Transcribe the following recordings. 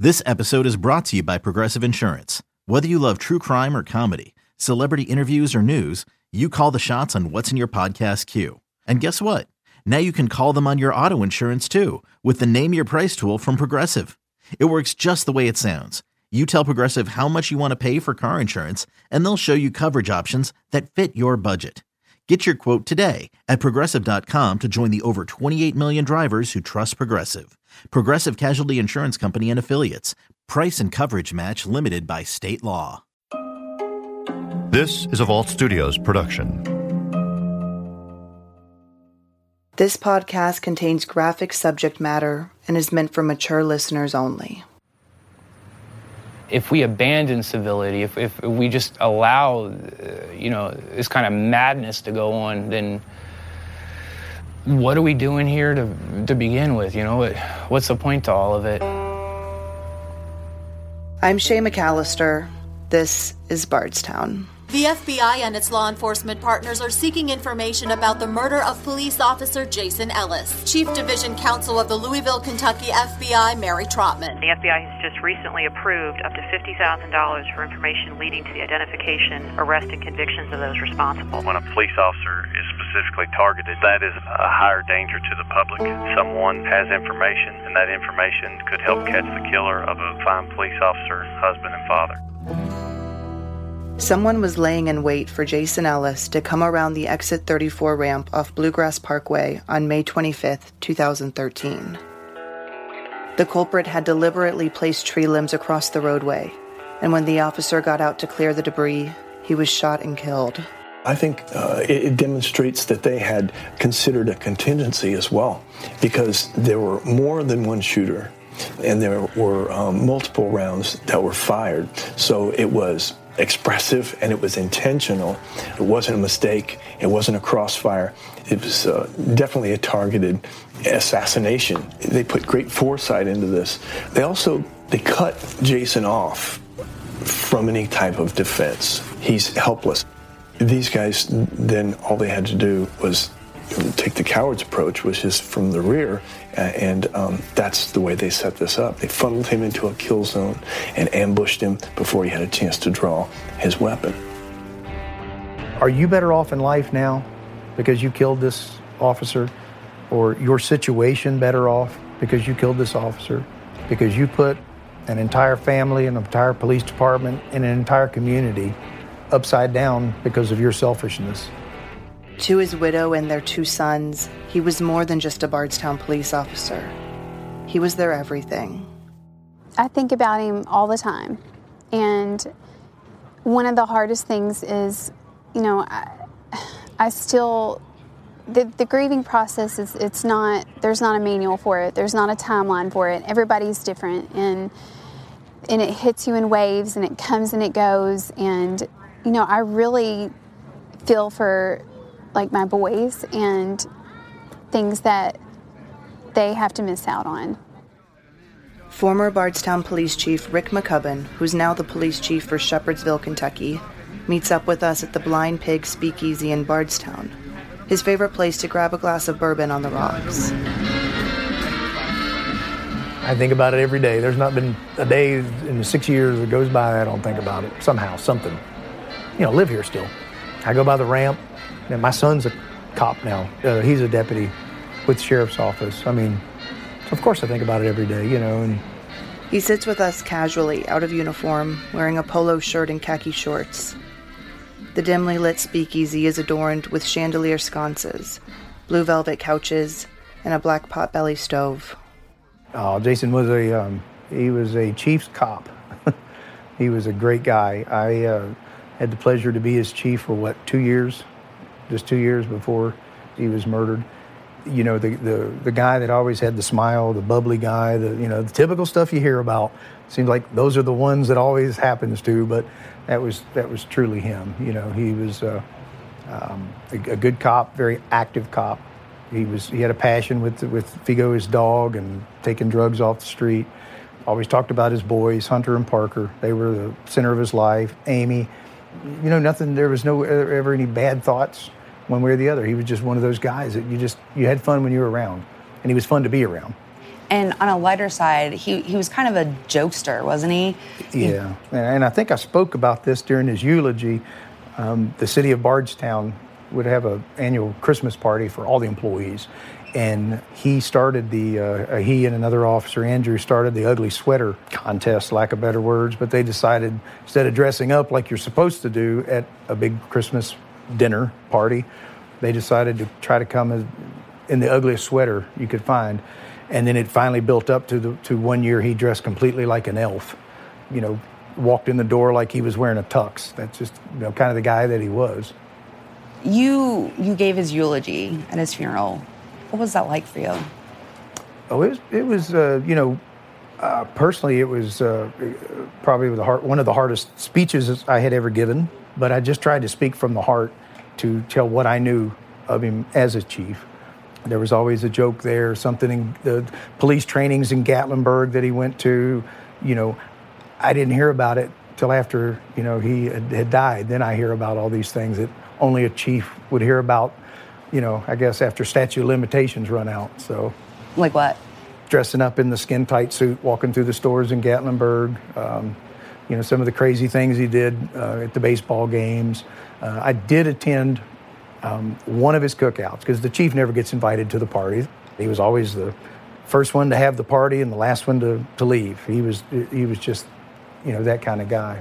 This episode is brought to you by Progressive Insurance. Whether you love true crime or comedy, celebrity interviews or news, you call the shots on what's in your podcast queue. And guess what? Now you can call them on your auto insurance too with the Name Your Price tool from Progressive. It works just the way it sounds. You tell Progressive how much you want to pay for car insurance, and they'll show you coverage options that fit your budget. Get your quote today at Progressive.com to join the over 28 million drivers who trust Progressive. Progressive Casualty Insurance Company and Affiliates. Price and coverage match limited by state law. This is a Vault Studios production. This podcast contains graphic subject matter and is meant for mature listeners only. If we abandon civility, if we just allow, this kind of madness to go on, then what are we doing here to begin with? What's the point to all of it? I'm Shay McAllister. This is Bardstown. The FBI and its law enforcement partners are seeking information about the murder of police officer Jason Ellis. Chief Division Counsel of the Louisville, Kentucky FBI, Mary Trotman. The FBI has just recently approved up to $50,000 for information leading to the identification, arrest, and convictions of those responsible. When a police officer is specifically targeted, that is a higher danger to the public. Someone has information, and that information could help catch the killer of a fine police officer, husband, and father. Someone was laying in wait for Jason Ellis to come around the exit 34 ramp off Bluegrass Parkway on May 25, 2013. The culprit had deliberately placed tree limbs across the roadway, and when the officer got out to clear the debris, he was shot and killed. I think it demonstrates that they had considered a contingency as well, because there were more than one shooter, and there were multiple rounds that were fired, so it was expressive and it was intentional. It wasn't a mistake. It wasn't a crossfire. It was definitely a targeted assassination. They put great foresight into this. They cut Jason off from any type of defense. He's helpless. These guys, then all they had to do was take the coward's approach, which is from the rear, and that's the way they set this up. They funneled him into a kill zone and ambushed him before he had a chance to draw his weapon. Are you better off in life now because you killed this officer? Or your situation better off because you killed this officer? Because you put an entire family, an entire police department, and an entire community upside down because of your selfishness? To his widow and their two sons, he was more than just a Bardstown police officer. He was their everything. I think about him all the time. And one of the hardest things is, I still, the grieving process is, there's not a manual for it. There's not a timeline for it. Everybody's different. And it hits you in waves and it comes and it goes. And, I really feel for my boys and things that they have to miss out on. Former Bardstown Police Chief Rick McCubbin, who's now the police chief for Shepherdsville, Kentucky, meets up with us at the Blind Pig Speakeasy in Bardstown, his favorite place to grab a glass of bourbon on the rocks. I think about it every day. There's not been a day in the 6 years that goes by I don't think about it. Somehow, something. Live here still. I go by the ramp. And my son's a cop now. He's a deputy with the sheriff's office. Of course I think about it every day, And he sits with us casually, out of uniform, wearing a polo shirt and khaki shorts. The dimly lit speakeasy is adorned with chandelier sconces, blue velvet couches, and a black potbelly stove. Jason was he was a chief's cop. He was a great guy. I had the pleasure to be his chief for 2 years? Just 2 years before he was murdered. The guy that always had the smile, the bubbly guy, the typical stuff you hear about. Seems like those are the ones that always happens to, but that was truly him. He was a good cop, very active cop. He had a passion with Figo, his dog, and taking drugs off the street. Always talked about his boys, Hunter and Parker. They were the center of his life. Amy, nothing. There was no ever any bad thoughts one way or the other. He was just one of those guys that you had fun when you were around, and he was fun to be around. And on a lighter side, he was kind of a jokester, wasn't he? Yeah, and I think I spoke about this during his eulogy. The city of Bardstown would have an annual Christmas party for all the employees. And he and another officer, Andrew, started the ugly sweater contest, lack of better words, but they decided instead of dressing up like you're supposed to do at a big Christmas dinner party, they decided to try to come in the ugliest sweater you could find. And then it finally built up to 1 year he dressed completely like an elf, walked in the door like he was wearing a tux. That's just kind of the guy that he was. You gave his eulogy at his funeral. What was that like for you? Oh, it was personally, it was probably one of the hardest speeches I had ever given. But I just tried to speak from the heart to tell what I knew of him as a chief. There was always a joke there, something in the police trainings in Gatlinburg that he went to. I didn't hear about it till after, he had died. Then I hear about all these things that only a chief would hear about, I guess after statute of limitations run out. So, like what? Dressing up in the skin-tight suit, walking through the stores in Gatlinburg. Some of the crazy things he did at the baseball games. I did attend one of his cookouts because the chief never gets invited to the party. He was always the first one to have the party and the last one to leave. He was just, that kind of guy.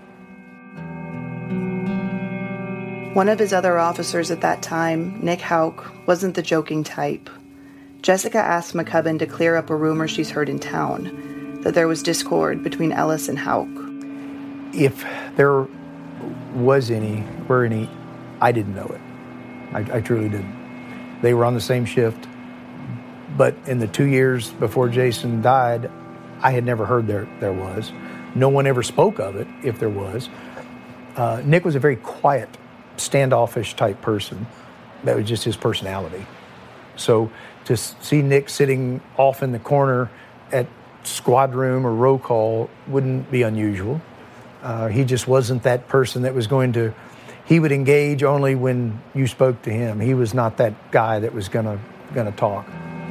One of his other officers at that time, Nick Houck, wasn't the joking type. Jessica asked McCubbin to clear up a rumor she's heard in town, that there was discord between Ellis and Houck. If there were any, I didn't know it. I truly didn't. They were on the same shift, but in the 2 years before Jason died, I had never heard there was. No one ever spoke of it, if there was. Nick was a very quiet, standoffish type person. That was just his personality. So to see Nick sitting off in the corner at squad room or roll call wouldn't be unusual. He just wasn't that person that was going to... He would engage only when you spoke to him. He was not that guy that was gonna talk.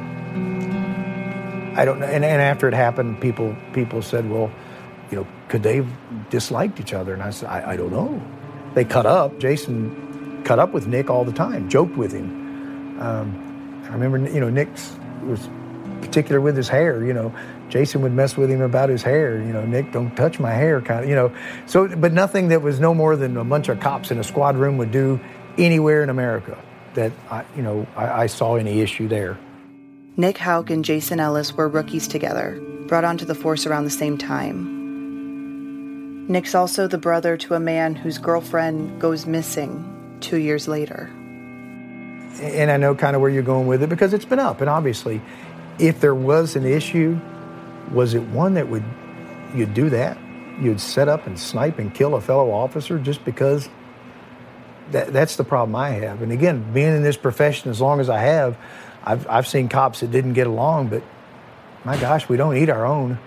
I don't know. And after it happened, people said, well, could they have disliked each other? And I said, I don't know. They cut up. Jason cut up with Nick all the time, joked with him. I remember, Nick was particular with his hair. Jason would mess with him about his hair. Nick, don't touch my hair, kind of. So, but nothing that was no more than a bunch of cops in a squad room would do anywhere in America that I saw any issue there. Nick Houck and Jason Ellis were rookies together, brought onto the force around the same time. Nick's also the brother to a man whose girlfriend goes missing 2 years later. And I know kind of where you're going with it because it's been up. And obviously, if there was an issue, was it one that you'd do that? You'd set up and snipe and kill a fellow officer just because? That's the problem I have. And again, being in this profession as long as I have, I've seen cops that didn't get along, but my gosh, we don't eat our own.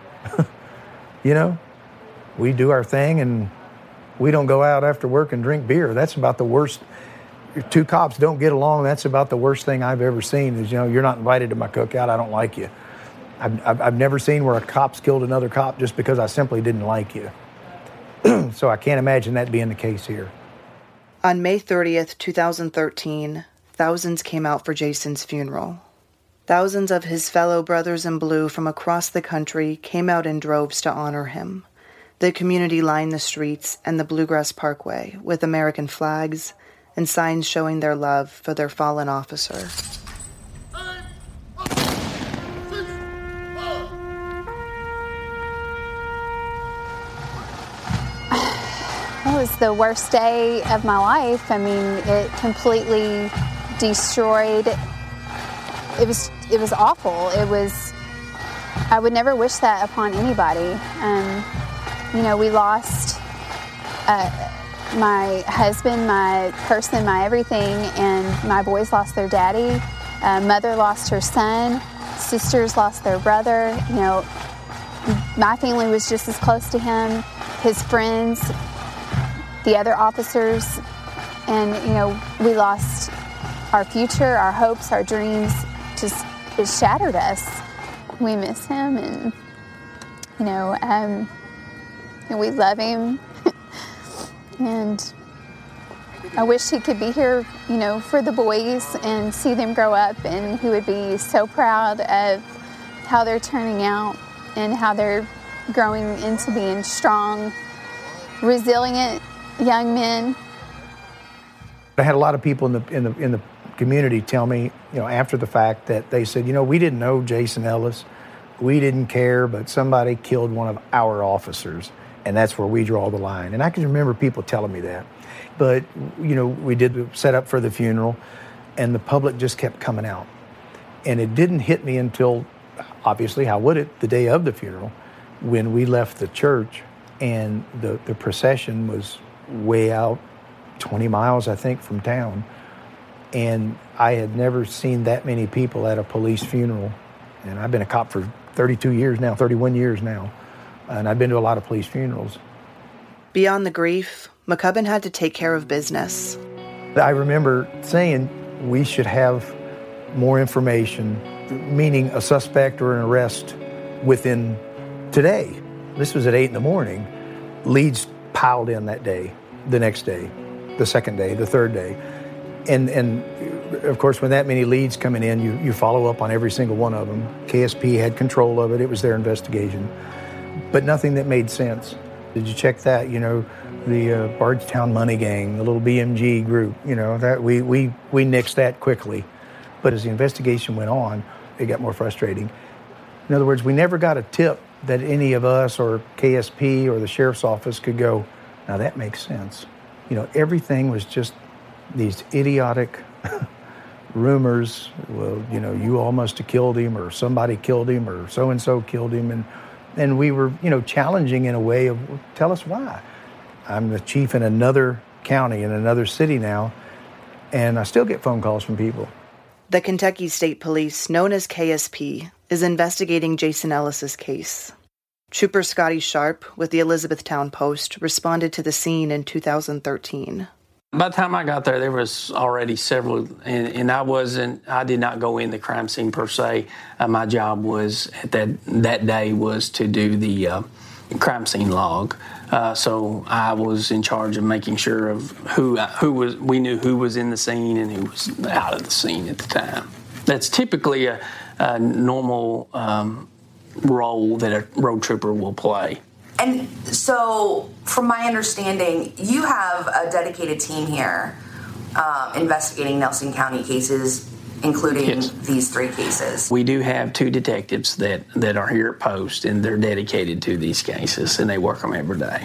We do our thing and we don't go out after work and drink beer. That's about the worst. If two cops don't get along, that's about the worst thing I've ever seen is, you're not invited to my cookout, I don't like you. I've never seen where a cop's killed another cop just because I simply didn't like you. So I can't imagine that being the case here. On May 30th, 2013, thousands came out for Jason's funeral. Thousands of his fellow brothers in blue from across the country came out in droves to honor him. The community lined the streets and the Bluegrass Parkway with American flags and signs showing their love for their fallen officer. It was the worst day of my life. I mean, it completely destroyed. It was awful. I would never wish that upon anybody. We lost my husband, my person, my everything, and my boys lost their daddy. Mother lost her son. Sisters lost their brother. My family was just as close to him. His friends, the other officers, and we lost our future, our hopes, our dreams. It shattered us. we miss him, and and we love him. And I wish he could be here, for the boys and see them grow up, and he would be so proud of how they're turning out and how they're growing into being strong, resilient young men. I had a lot of people in the community tell me, after the fact, that they said, we didn't know Jason Ellis, we didn't care, but somebody killed one of our officers, and that's where we draw the line. And I can remember people telling me that. But, we did set up for the funeral, and the public just kept coming out. And it didn't hit me until, obviously, how would it, the day of the funeral, when we left the church, and the procession was way out, 20 miles, I think, from town. And I had never seen that many people at a police funeral. And I've been a cop for 31 years now. And I've been to a lot of police funerals. Beyond the grief, McCubbin had to take care of business. I remember saying we should have more information, meaning a suspect or an arrest within today. This was at 8 a.m. Leads piled in that day, the next day, the second day, the third day. And of course, when that many leads coming in, you follow up on every single one of them. KSP had control of it. It was their investigation. But nothing that made sense. Did you check that? The Bardstown Money Gang, the little BMG group, that we nixed that quickly. But as the investigation went on, it got more frustrating. In other words, we never got a tip that any of us or KSP or the sheriff's office could go, now that makes sense. Everything was just these idiotic rumors. Well, you all must have killed him, or somebody killed him, or so-and-so killed him. And we were, challenging in a way of, tell us why. I'm the chief in another county, in another city now, and I still get phone calls from people. The Kentucky State Police, known as KSP, is investigating Jason Ellis's case. Trooper Scotty Sharp with the Elizabethtown Post responded to the scene in 2013. By the time I got there was already several, and I did not go in the crime scene per se. My job was that day was to do the crime scene log. So I was in charge of making sure of we knew who was in the scene and who was out of the scene at the time. That's typically a normal role that a road trooper will play. And so, from my understanding, you have a dedicated team here investigating Nelson County cases, including these 3 cases. We do have 2 detectives that are here at Post, and they're dedicated to these cases, and they work them every day.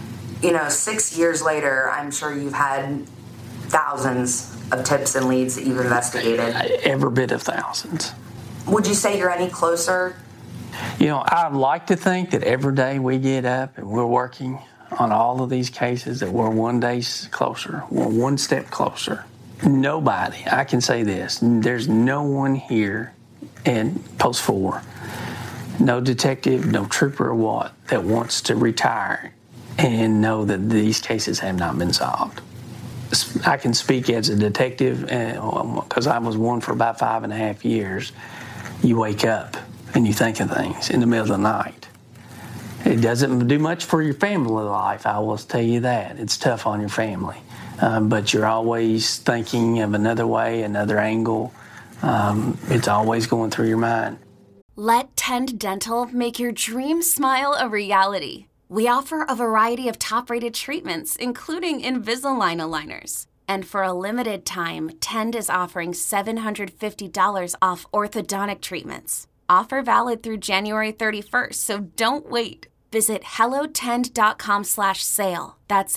6 years later, I'm sure you've had thousands of tips and leads that you've investigated. Every bit of thousands. Would you say you're any closer? I like to think that every day we get up and we're working on all of these cases, that we're one day closer, we're one step closer. Nobody, I can say this, there's no one here in Post 4, no detective, no trooper or what, that wants to retire and know that these cases have not been solved. I can speak as a detective, because I was one for about 5.5 years. You wake up and you think of things in the middle of the night. It doesn't do much for your family life, I will tell you that. It's tough on your family. But you're always thinking of another way, another angle. It's always going through your mind. Let Tend Dental make your dream smile a reality. We offer a variety of top-rated treatments, including Invisalign aligners. And for a limited time, Tend is offering $750 off orthodontic treatments. Offer valid through January 31st, so don't wait. Visit hellotend.com/sale. That's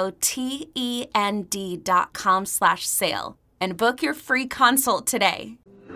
hellotend.com/sale. And book your free consult today.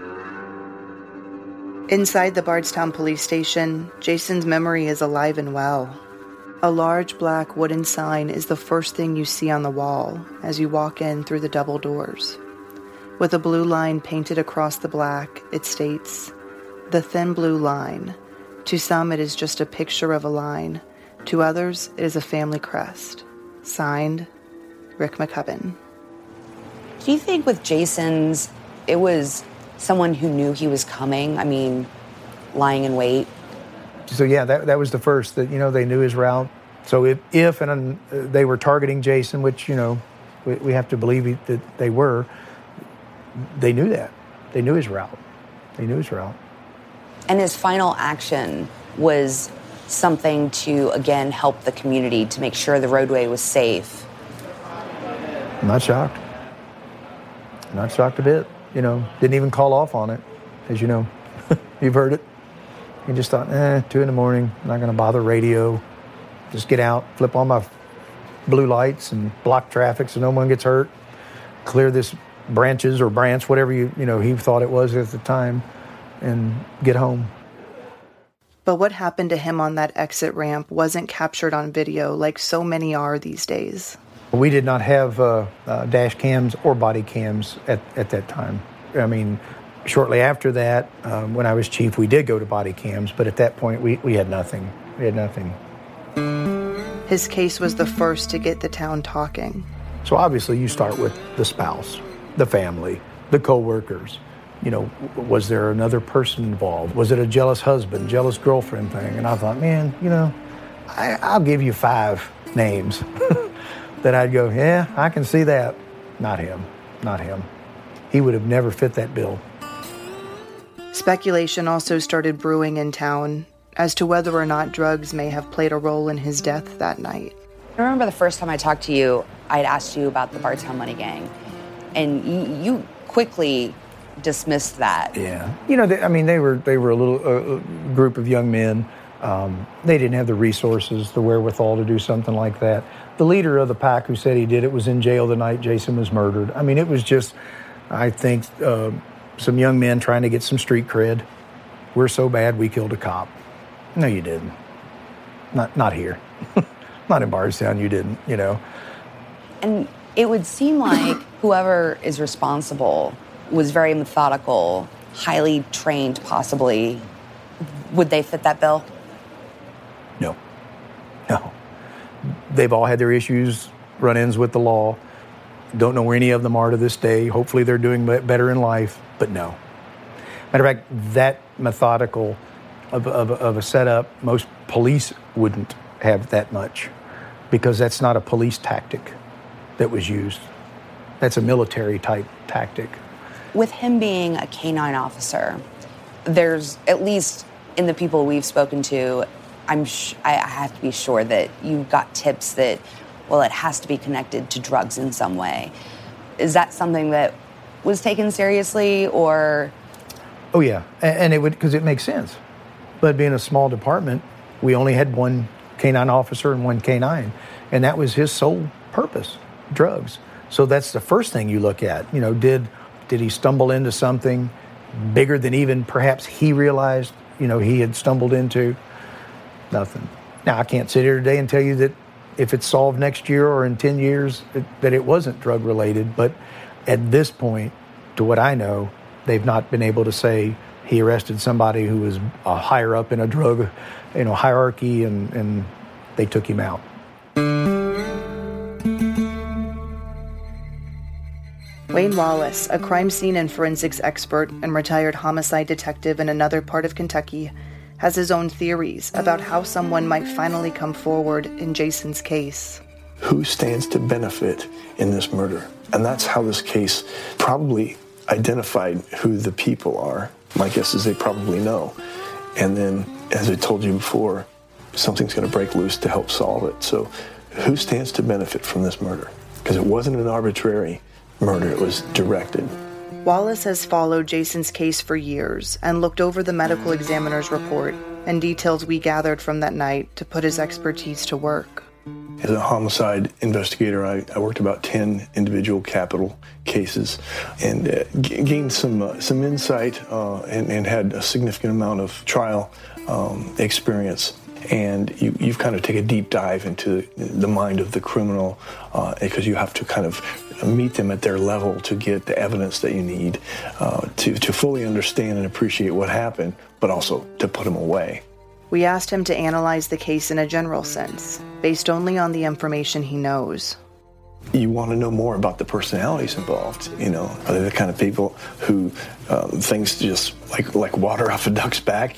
Inside the Bardstown Police Station, Jason's memory is alive and well. A large black wooden sign is the first thing you see on the wall as you walk in through the double doors. With a blue line painted across the black, it states, "The Thin Blue Line." To some, it is just a picture of a line. To others, it is a family crest. Signed, Rick McCubbin. Do you think with Jason's, it was someone who knew he was coming? I mean, lying in wait? So yeah, that was the first that, they knew his route. So if they were targeting Jason, which, we have to believe that they were, they knew that. They knew his route. And his final action was something to, again, help the community to make sure the roadway was safe. I'm not shocked. Not shocked a bit. Didn't even call off on it, as you know. You've heard it. He just thought, 2 a.m, I'm not going to bother radio. Just get out, flip on my blue lights and block traffic so no one gets hurt. Clear this branches or branch, whatever he thought it was at the time, and get home. But what happened to him on that exit ramp wasn't captured on video like so many are these days. We did not have dash cams or body cams at that time. I mean, shortly after that, when I was chief, we did go to body cams, but at that point, we had nothing. His case was the first to get the town talking. So obviously you start with the spouse, the family, the co-workers. Was there another person involved? Was it a jealous husband, jealous girlfriend thing? And I thought, man, I'll give you 5 names that I'd go, yeah, I can see that. Not him. He would have never fit that bill. Speculation also started brewing in town as to whether or not drugs may have played a role in his death that night. I remember the first time I talked to you, I'd asked you about the Bartown Money Gang, and you quickly dismissed that. Yeah. They were a little group of young men. They didn't have the resources, the wherewithal to do something like that. The leader of the pack who said he did it was in jail the night Jason was murdered. It was just, I think, some young men trying to get some street cred. We're so bad we killed a cop. No, you didn't. Not here. Not in Bardstown, you didn't, And it would seem like whoever is responsible was very methodical, highly trained, possibly. Would they fit that bill? No. They've all had their issues, run-ins with the law. Don't know where any of them are to this day. Hopefully they're doing better in life, but no. Matter of fact, that methodical of a setup, most police wouldn't have that much, because that's not a police tactic that was used. That's a military-type tactic. With him being a K-9 officer, there's, at least in the people we've spoken to, I have to be sure that you got tips that, it has to be connected to drugs in some way. Is that something that was taken seriously, or? Oh, yeah, and it would, because it makes sense. But being a small department, we only had one K-9 officer and one K-9, and that was his sole purpose, drugs. So that's the first thing you look at. Did he stumble into something bigger than even perhaps he realized, he had stumbled into? Nothing. Now, I can't sit here today and tell you that if it's solved next year or in 10 years, that it wasn't drug-related. But at this point, to what I know, they've not been able to say he arrested somebody who was higher up in a drug, hierarchy, and they took him out. Wayne Wallace, a crime scene and forensics expert and retired homicide detective in another part of Kentucky, has his own theories about how someone might finally come forward in Jason's case. Who stands to benefit in this murder? And that's how this case probably identified who the people are. My guess is they probably know. And then, as I told you before, something's going to break loose to help solve it. So who stands to benefit from this murder? Because it wasn't an arbitrary murder, it was directed. Wallace has followed Jason's case for years and looked over the medical examiner's report and details we gathered from that night to put his expertise to work. As a homicide investigator, I worked about 10 individual capital cases and gained some insight and had a significant amount of trial experience. And you kind of take a deep dive into the mind of the criminal because you have to kind of meet them at their level to get the evidence that you need to fully understand and appreciate what happened, but also to put them away. We asked him to analyze the case in a general sense, based only on the information he knows. You want to know more about the personalities involved. Are they the kind of people who things just like water off a duck's back?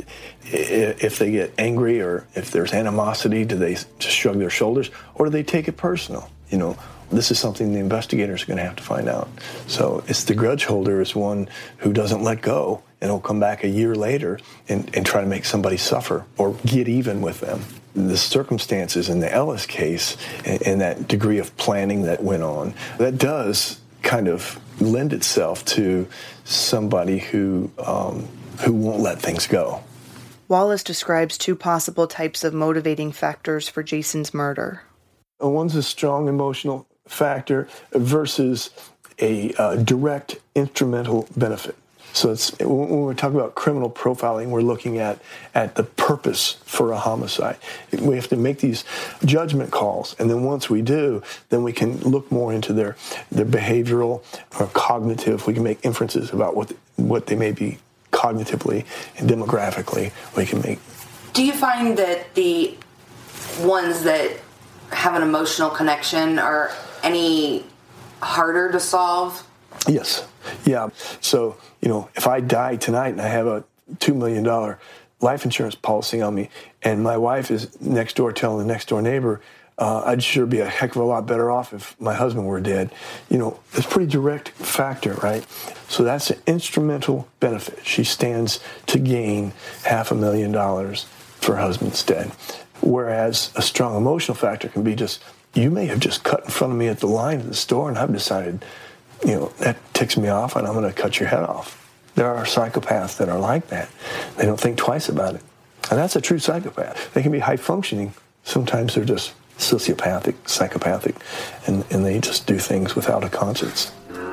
If they get angry or if there's animosity, do they just shrug their shoulders, or do they take it personal? This is something the investigators are going to have to find out. So it's the grudge holder is one who doesn't let go and will come back a year later and try to make somebody suffer or get even with them. The circumstances in the Ellis case and that degree of planning that went on, that does kind of lend itself to somebody who won't let things go. Wallace describes two possible types of motivating factors for Jason's murder. One's a strong emotional factor versus a direct instrumental benefit. So when we're talking about criminal profiling, we're looking at the purpose for a homicide. We have to make these judgment calls, and then once we do, then we can look more into their behavioral or cognitive. We can make inferences about what they may be cognitively and demographically. We can make. Do you find that the ones that have an emotional connection are any harder to solve? Yes. Yeah. So, if I die tonight and I have a $2 million life insurance policy on me and my wife is next door telling the next door neighbor, I'd sure be a heck of a lot better off if my husband were dead. It's a pretty direct factor, right? So that's an instrumental benefit. She stands to gain $500,000 for her husband's dead. Whereas a strong emotional factor can be just, you may have just cut in front of me at the line at the store and I've decided, that ticks me off and I'm going to cut your head off. There are psychopaths that are like that. They don't think twice about it. And that's a true psychopath. They can be high functioning. Sometimes they're just sociopathic, psychopathic, and they just do things without a conscience.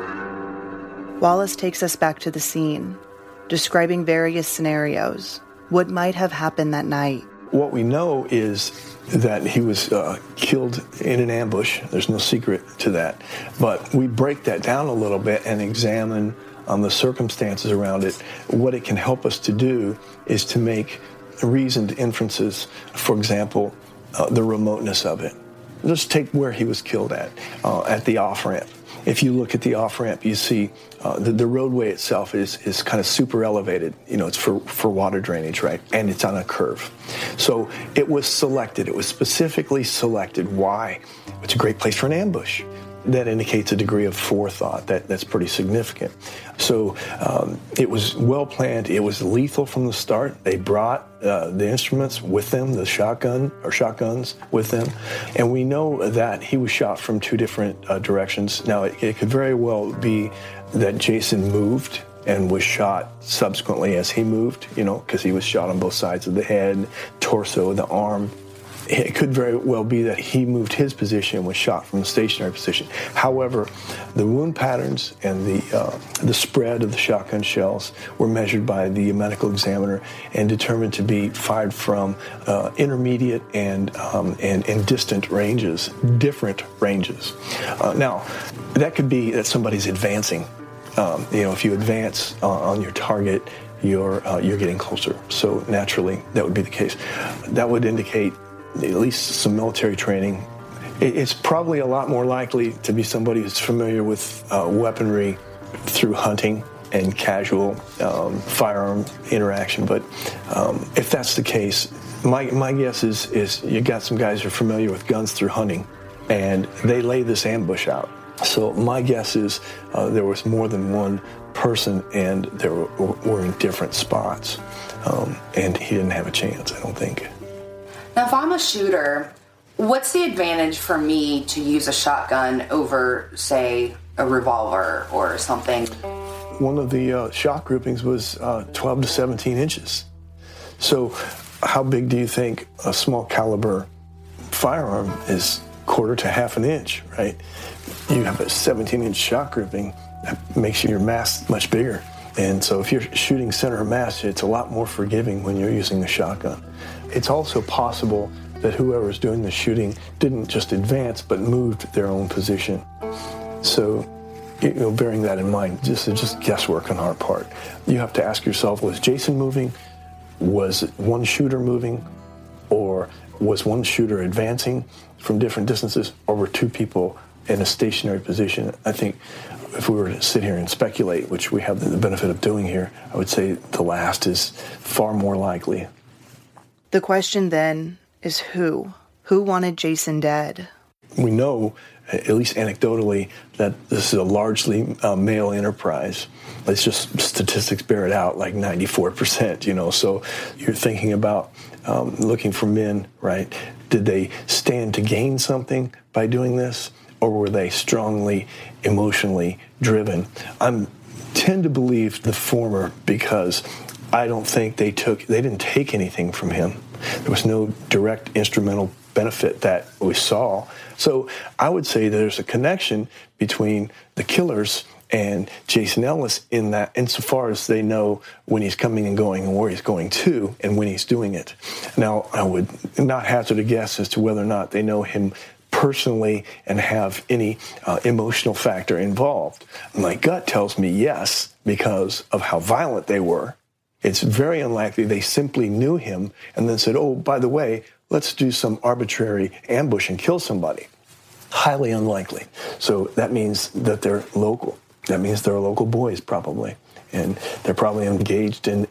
Wallace takes us back to the scene, describing various scenarios, what might have happened that night. What we know is that he was killed in an ambush. There's no secret to that. But we break that down a little bit and examine the circumstances around it. What it can help us to do is to make reasoned inferences. For example, the remoteness of it. Let's take where he was killed at the off-ramp. If you look at the off-ramp, you see the roadway itself is kind of super elevated. It's for water drainage, right? And it's on a curve. So it was selected. It was specifically selected. Why? It's a great place for an ambush. That indicates a degree of forethought that's pretty significant. So it was well planned. It was lethal from the start. They brought the instruments with them, the shotguns with them. And we know that he was shot from two different directions. Now, it could very well be that Jason moved and was shot subsequently as he moved, because he was shot on both sides of the head, torso, the arm. It could very well be that he moved his position and was shot from a stationary position. However, the wound patterns and the spread of the shotgun shells were measured by the medical examiner and determined to be fired from intermediate and distant ranges, different ranges. Now, that could be that somebody's advancing. If you advance on your target, you're getting closer. So naturally, that would be the case. That would indicate at least some military training. It's probably a lot more likely to be somebody who's familiar with weaponry through hunting and casual firearm interaction. But if that's the case, my guess is you got some guys who are familiar with guns through hunting, and they lay this ambush out. So my guess is there was more than one person, and they were in different spots, and he didn't have a chance, I don't think. Now, if I'm a shooter, what's the advantage for me to use a shotgun over, say, a revolver or something? One of the shot groupings was 12 to 17 inches. So how big do you think a small caliber firearm is? Quarter to half an inch, right? You have a 17-inch shot grouping, that makes your mass much bigger. And so if you're shooting center of mass, it's a lot more forgiving when you're using the shotgun. It's also possible that whoever's doing the shooting didn't just advance, but moved their own position. So, bearing that in mind, just guesswork on our part. You have to ask yourself, was Jason moving? Was one shooter moving? Or was one shooter advancing from different distances? Or were two people in a stationary position. I think if we were to sit here and speculate, which we have the benefit of doing here, I would say the last is far more likely. The question then is who? Who wanted Jason dead? We know, at least anecdotally, that this is a largely male enterprise. It's just statistics bear it out, like 94%, So you're thinking about looking for men, right? Did they stand to gain something by doing this, or were they strongly emotionally driven? I tend to believe the former, because I don't think they didn't take anything from him. There was no direct instrumental benefit that we saw. So I would say there's a connection between the killers and Jason Ellis in that, insofar as they know when he's coming and going and where he's going to and when he's doing it. Now, I would not hazard a guess as to whether or not they know him personally and have any emotional factor involved. My gut tells me yes, because of how violent they were. It's very unlikely they simply knew him and then said, oh, by the way, let's do some arbitrary ambush and kill somebody. Highly unlikely. So that means that they're local. That means they're local boys, probably. And they're probably engaged in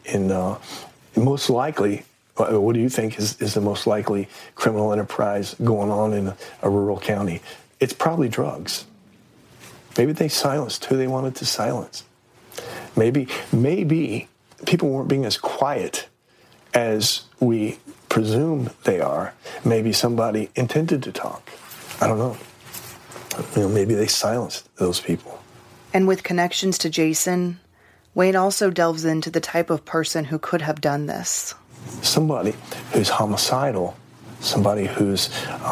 most likely, what do you think is the most likely criminal enterprise going on in a rural county? It's probably drugs. Maybe they silenced who they wanted to silence. Maybe people weren't being as quiet as we presume they are. Maybe somebody intended to talk. I don't know. Maybe they silenced those people. And with connections to Jason, Wayne also delves into the type of person who could have done this. Somebody who's homicidal, somebody who's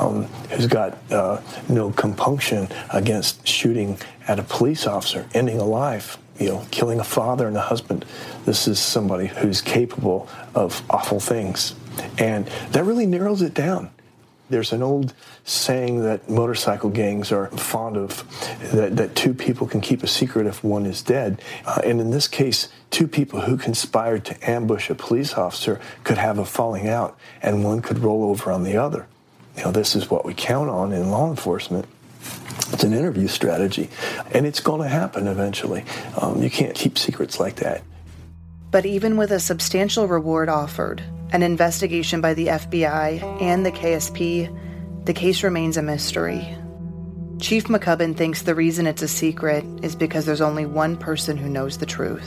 got no compunction against shooting at a police officer, ending a life, killing a father and a husband. This is somebody who's capable of awful things. And that really narrows it down. There's an old saying that motorcycle gangs are fond of, that two people can keep a secret if one is dead. And in this case, two people who conspired to ambush a police officer could have a falling out, and one could roll over on the other. This is what we count on in law enforcement. It's an interview strategy, and it's going to happen eventually. You can't keep secrets like that. But even with a substantial reward offered, an investigation by the FBI and the KSP, the case remains a mystery. Chief McCubbin thinks the reason it's a secret is because there's only one person who knows the truth.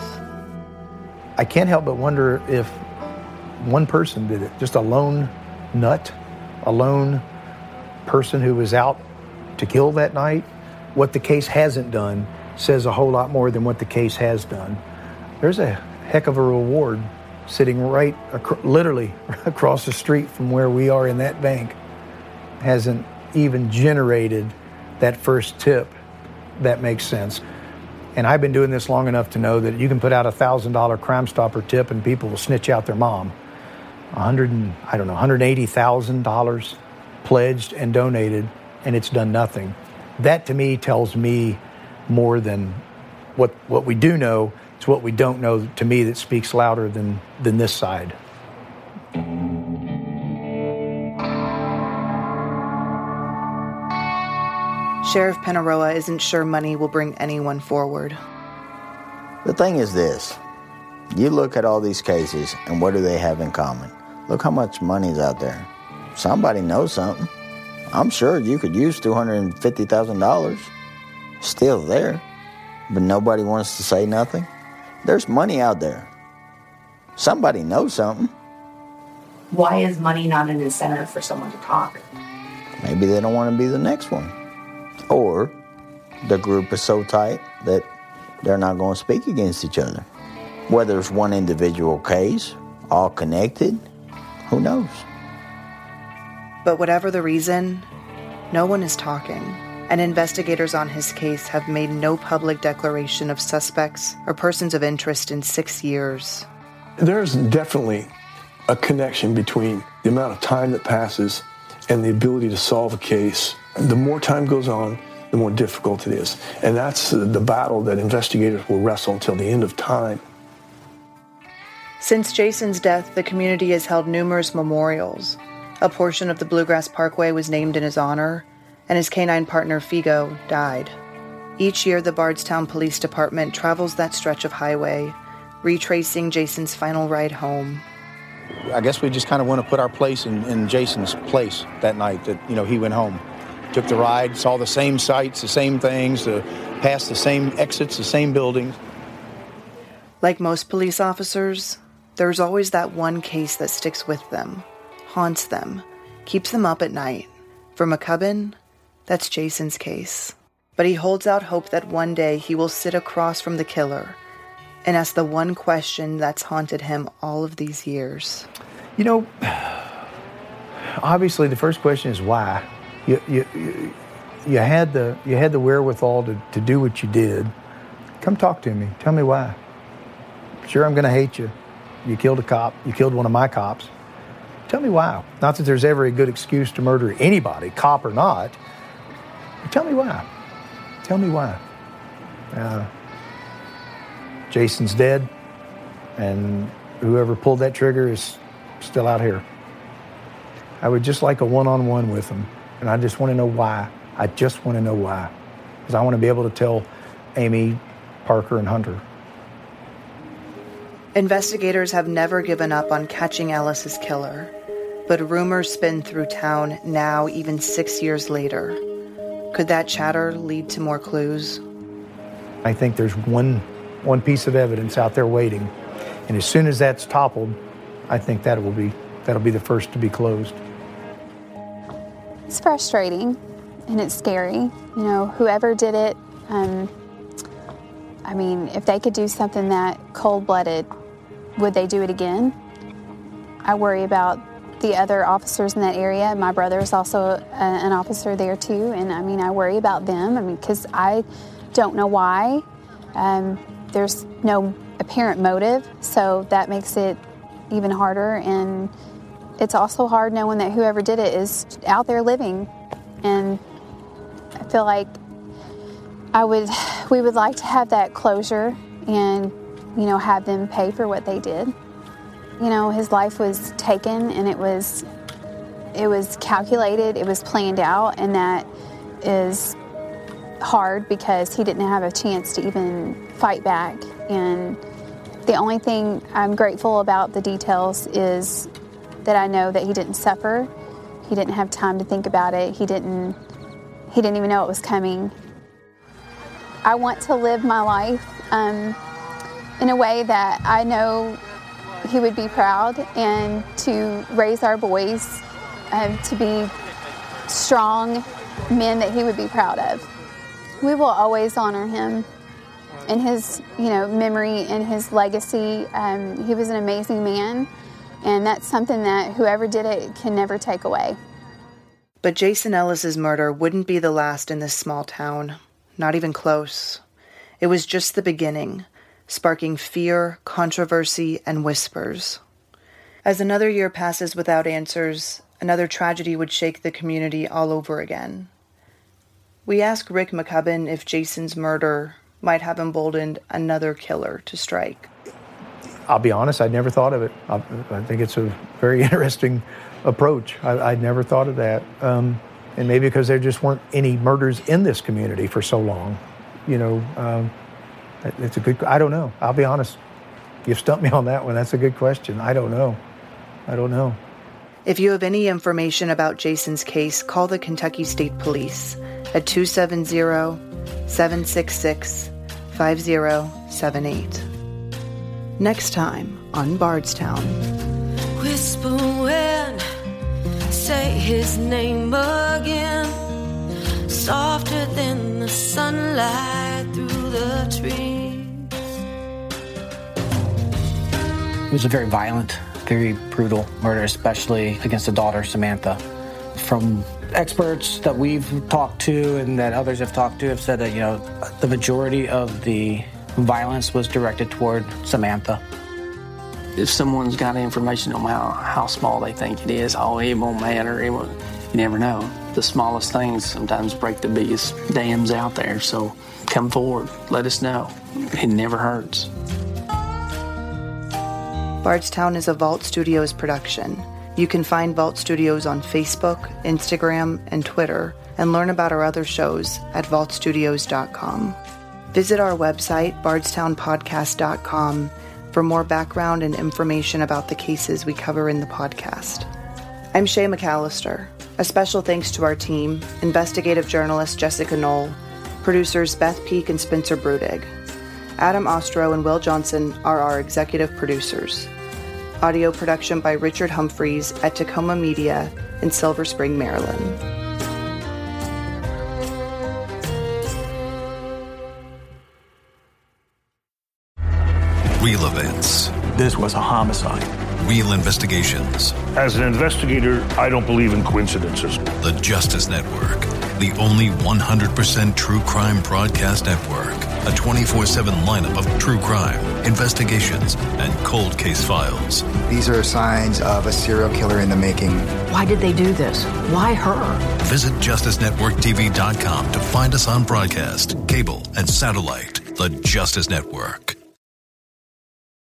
I can't help but wonder if one person did it, just a lone nut, a lone person who was out to kill that night. What the case hasn't done says a whole lot more than what the case has done. There's a heck of a reward sitting right literally across the street from where we are in that bank. Hasn't even generated that first tip. That makes sense. And I've been doing this long enough to know that you can put out $1,000 Crime Stopper tip and people will snitch out their mom. $180,000 pledged and donated, and it's done nothing. That to me tells me more than what we do know. It's what we don't know, to me, that speaks louder than this side. Sheriff Penaroa isn't sure money will bring anyone forward. The thing is this. You look at all these cases, and what do they have in common? Look how much money's out there. Somebody knows something. I'm sure you could use $250,000. Still there. But nobody wants to say nothing. There's money out there. Somebody knows something. Why is money not an incentive for someone to talk? Maybe they don't want to be the next one. Or the group is so tight that they're not going to speak against each other. Whether it's one individual case, all connected, who knows? But whatever the reason, no one is talking. And investigators on his case have made no public declaration of suspects or persons of interest in 6 years. There's definitely a connection between the amount of time that passes and the ability to solve a case. The more time goes on, the more difficult it is. And that's the battle that investigators will wrestle until the end of time. Since Jason's death, the community has held numerous memorials. A portion of the Bluegrass Parkway was named in his honor, and his canine partner Figo died. Each year, the Bardstown Police Department travels that stretch of highway, retracing Jason's final ride home. I guess we just kind of want to put our place in Jason's place that night that, he went home. Took the ride, saw the same sights, the same things, passed the same exits, the same buildings. Like most police officers, there's always that one case that sticks with them, haunts them, keeps them up at night. For McCubbin, that's Jason's case. But he holds out hope that one day he will sit across from the killer and ask the one question that's haunted him all of these years. Obviously the first question is why. You had the wherewithal to do what you did. Come talk to me. Tell me why. Sure, I'm going to hate you. You killed a cop. You killed one of my cops. Tell me why. Not that there's ever a good excuse to murder anybody, cop or not. But tell me why. Tell me why. Jason's dead, and whoever pulled that trigger is still out here. I would just like a one-on-one with him, and I just want to know why. I just want to know why. Because I want to be able to tell Amy, Parker, and Hunter. Investigators have never given up on catching Ellis's killer, but rumors spin through town now, even 6 years later. Could that chatter lead to more clues? I think there's one piece of evidence out there waiting, and as soon as that's toppled, I think that'll be the first to be closed. It's frustrating and it's scary. Whoever did it, if they could do something that cold-blooded, would they do it again? I worry about the other officers in that area. My brother is also an officer there too, and I worry about them. Because I don't know why. There's no apparent motive, so that makes it even harder. And it's also hard knowing that whoever did it is out there living. And I feel like we would like to have that closure and, have them pay for what they did. His life was taken, and it was calculated, it was planned out, and that is hard because he didn't have a chance to even fight back. And the only thing I'm grateful about the details is that I know that he didn't suffer. He didn't have time to think about it. He didn't even know it was coming. I want to live my life in a way that I know he would be proud, and to raise our boys to be strong men that he would be proud of. We will always honor him and his, memory and his legacy. He was an amazing man, and that's something that whoever did it can never take away. But Jason Ellis's murder wouldn't be the last in this small town. Not even close. It was just the beginning, sparking fear, controversy, and whispers. As another year passes without answers, another tragedy would shake the community all over again. We ask Rick McCubbin if Jason's murder might have emboldened another killer to strike. I'll be honest, I'd never thought of it. I think it's a very interesting approach. I'd never thought of that. And maybe because there just weren't any murders in this community for so long. It's a good, I don't know. I'll be honest. You've stumped me on that one. That's a good question. I don't know. If you have any information about Jason's case, call the Kentucky State Police at 270-766-5078. Next time on Bardstown. Whisper when, say his name again, softer than the sunlight through the trees. It was a very violent, very brutal murder, especially against the daughter, Samantha. From experts that we've talked to and that others have talked to have said that, the majority of the violence was directed toward Samantha. If someone's got information on how small they think it is, it won't matter. You never know. The smallest things sometimes break the biggest dams out there. So come forward. Let us know. It never hurts. Bardstown is a Vault Studios production. You can find Vault Studios on Facebook, Instagram, and Twitter and learn about our other shows at vaultstudios.com. Visit our website, bardstownpodcast.com, for more background and information about the cases we cover in the podcast. I'm Shay McAllister. A special thanks to our team, investigative journalist Jessica Knoll, producers Beth Peak and Spencer Brudig. Adam Ostro and Will Johnson are our executive producers. Audio production by Richard Humphreys at Tacoma Media in Silver Spring, Maryland. Real events. This was a homicide. Real investigations. As an investigator, I don't believe in coincidences. The Justice Network, the only 100% true crime broadcast network. A 24/7 lineup of true crime, investigations, and cold case files. These are signs of a serial killer in the making. Why did they do this? Why her? Visit JusticeNetworkTV.com to find us on broadcast, cable, and satellite. The Justice Network.